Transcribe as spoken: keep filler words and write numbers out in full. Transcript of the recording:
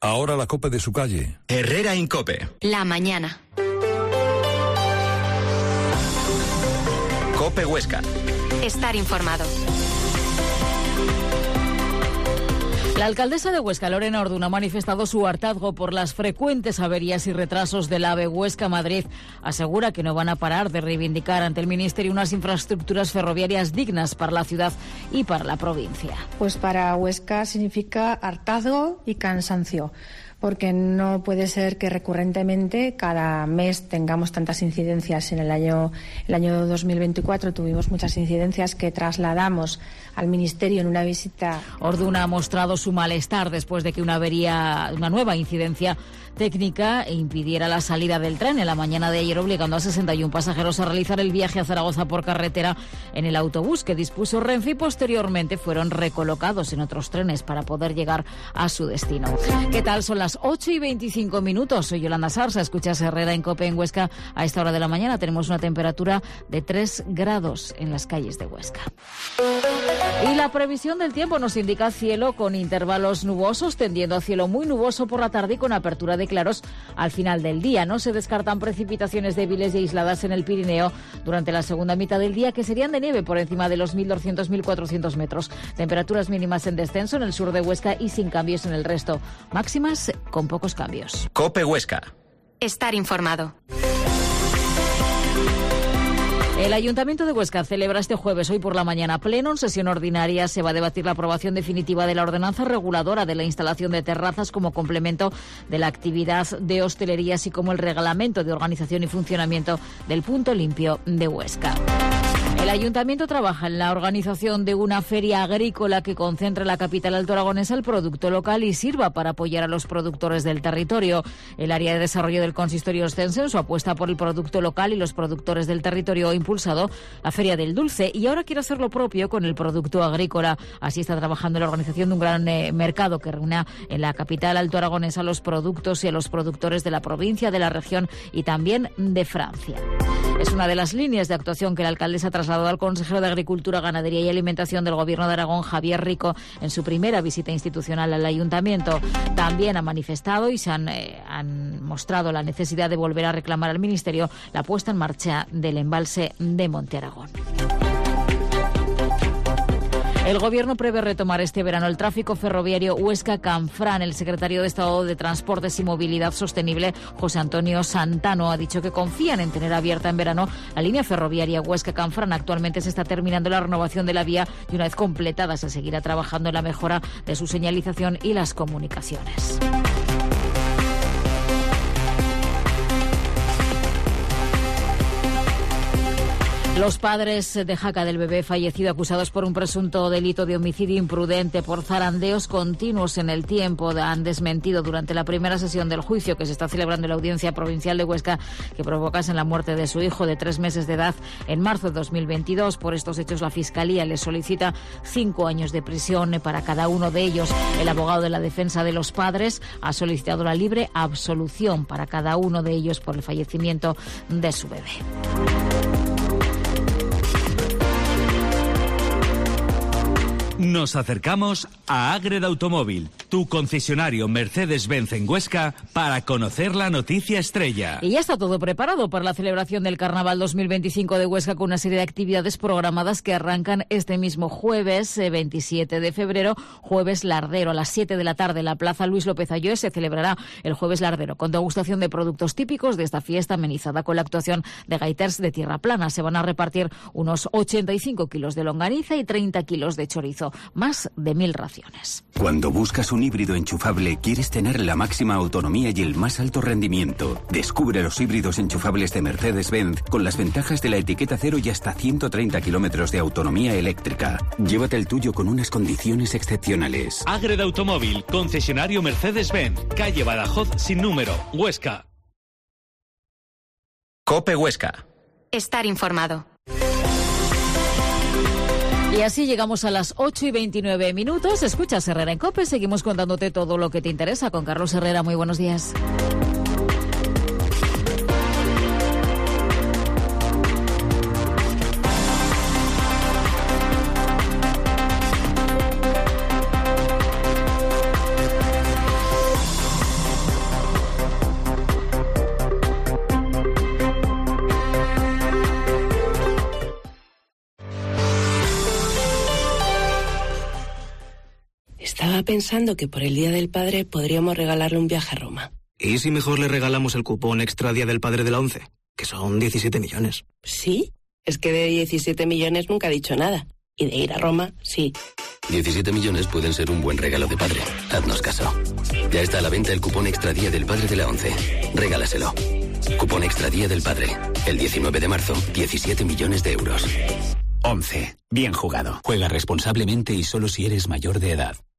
Ahora la COPE de su calle. Herrera Incope. La mañana. COPE Huesca. Estar informado. La alcaldesa de Huesca, Lorena Orduna, ha manifestado su hartazgo por las frecuentes averías y retrasos del AVE Huesca-Madrid. Asegura que no van a parar de reivindicar ante el Ministerio unas infraestructuras ferroviarias dignas para la ciudad y para la provincia. Pues para Huesca significa hartazgo y cansancio, porque no puede ser que recurrentemente cada mes tengamos tantas incidencias. En el año, el año dos mil veinticuatro tuvimos muchas incidencias que trasladamos al Ministerio en una visita. Orduna ha mostrado su malestar después de que una avería, una nueva incidencia técnica impidiera la salida del tren en la mañana de ayer, obligando a sesenta y uno pasajeros a realizar el viaje a Zaragoza por carretera en el autobús que dispuso Renfe, y posteriormente fueron recolocados en otros trenes para poder llegar a su destino. ¿Qué tal? Son las ocho y veinticinco minutos. Soy Yolanda Sarsa. Escuchas Herrera Incope en Huesca. A esta hora de la mañana tenemos una temperatura de tres grados en las calles de Huesca. Y la previsión del tiempo nos indica cielo con intervalos nubosos, tendiendo a cielo muy nuboso por la tarde y con apertura de claros al final del día. No se descartan precipitaciones débiles y aisladas en el Pirineo durante la segunda mitad del día, que serían de nieve por encima de los mil doscientos a mil cuatrocientos metros. Temperaturas mínimas en descenso en el sur de Huesca y sin cambios en el resto. Máximas con pocos cambios. COPE Huesca. Estar informado. El Ayuntamiento de Huesca celebra este jueves, hoy por la mañana, pleno en sesión ordinaria. Se va a debatir la aprobación definitiva de la ordenanza reguladora de la instalación de terrazas como complemento de la actividad de hostelería, así como el reglamento de organización y funcionamiento del punto limpio de Huesca. El Ayuntamiento trabaja en la organización de una feria agrícola que concentre en la capital altoaragonesa el producto local y sirva para apoyar a los productores del territorio. El área de desarrollo del consistorio ostense, en su apuesta por el producto local y los productores del territorio, ha impulsado la Feria del Dulce y ahora quiere hacer lo propio con el producto agrícola. Así está trabajando la organización de un gran eh, mercado que reúna en la capital altoaragonesa a los productos y a los productores de la provincia, de la región y también de Francia. Es una de las líneas de actuación que la alcaldesa ha trasladado al consejero de Agricultura, Ganadería y Alimentación del Gobierno de Aragón, Javier Rico, en su primera visita institucional al Ayuntamiento. También ha manifestado y se han, eh, han mostrado la necesidad de volver a reclamar al Ministerio la puesta en marcha del embalse de Monte Aragón. El Gobierno prevé retomar este verano el tráfico ferroviario Huesca-Canfrán. El secretario de Estado de Transportes y Movilidad Sostenible, José Antonio Santano, ha dicho que confían en tener abierta en verano la línea ferroviaria Huesca-Canfrán. Actualmente se está terminando la renovación de la vía y una vez completada se seguirá trabajando en la mejora de su señalización y las comunicaciones. Los padres de Jaca, del bebé fallecido, acusados por un presunto delito de homicidio imprudente por zarandeos continuos en el tiempo, han desmentido durante la primera sesión del juicio que se está celebrando en la Audiencia Provincial de Huesca que provocasen la muerte de su hijo de tres meses de edad en marzo de dos mil veintidós. Por estos hechos, la Fiscalía les solicita cinco años de prisión para cada uno de ellos. El abogado de la defensa de los padres ha solicitado la libre absolución para cada uno de ellos por el fallecimiento de su bebé. Nos acercamos a Ágreda Automóvil, tu concesionario Mercedes-Benz en Huesca, para conocer la noticia estrella. Y ya está todo preparado para la celebración del Carnaval dos mil veinticinco de Huesca, con una serie de actividades programadas que arrancan este mismo jueves veintisiete de febrero, jueves lardero. A las siete de la tarde en la Plaza Luis López Aylló se celebrará el jueves lardero, con degustación de productos típicos de esta fiesta, amenizada con la actuación de gaiters de Tierra Plana. Se van a repartir unos ochenta y cinco kilos de longaniza y treinta kilos de chorizo. Más de mil raciones. Cuando buscas un híbrido enchufable, quieres tener la máxima autonomía y el más alto rendimiento. Descubre los híbridos enchufables de Mercedes-Benz con las ventajas de la etiqueta cero y hasta ciento treinta kilómetros de autonomía eléctrica. Llévate el tuyo con unas condiciones excepcionales. Ágreda Automóvil, concesionario Mercedes-Benz, calle Badajoz sin número, Huesca. COPE Huesca. Estar informado. Y así llegamos a las ocho y veintinueve minutos. Escuchas Herrera en COPE. Seguimos contándote todo lo que te interesa con Carlos Herrera. Muy buenos días. Estaba pensando que por el Día del Padre podríamos regalarle un viaje a Roma. ¿Y si mejor le regalamos el cupón extra Día del Padre de la ONCE? Que son diecisiete millones. ¿Sí? Es que de diecisiete millones nunca ha dicho nada. Y de ir a Roma, sí. diecisiete millones pueden ser un buen regalo de padre. Haznos caso. Ya está a la venta el cupón extra Día del Padre de la ONCE. Regálaselo. Cupón extra Día del Padre. El diecinueve de marzo, diecisiete millones de euros. ONCE. Bien jugado. Juega responsablemente y solo si eres mayor de edad.